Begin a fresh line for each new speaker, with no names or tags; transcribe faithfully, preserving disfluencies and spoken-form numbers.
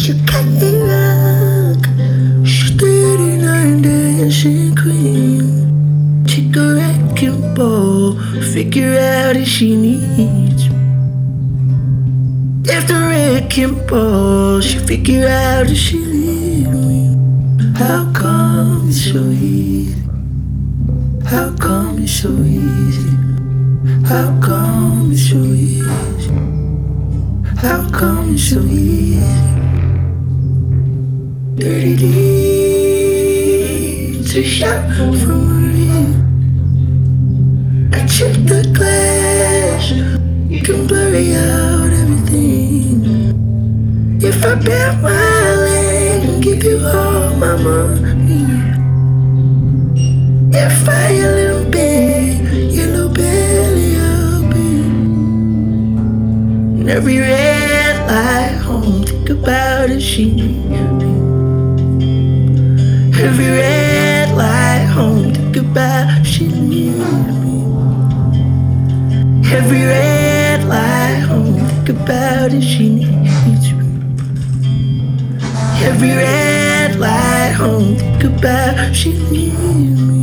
You can't rock. She's thirty-nine dancing queen. Take a wrecking ball, figure out if she needs me. After wrecking ball, she figure out if she needs me. How come it's so easy? How come it's so easy? How come it's so easy? How come it's so easy? Dirty deeds, a shot from a ring. I check the glass, you can blurry out everything. If I bend my leg and give you all my money, if I yell big, yellow belly open. And every red light home, think about if she needs me. Every red light home, think about if she needs me. Every red light home, think about if she needs me. Every red light home, think about if she needs me.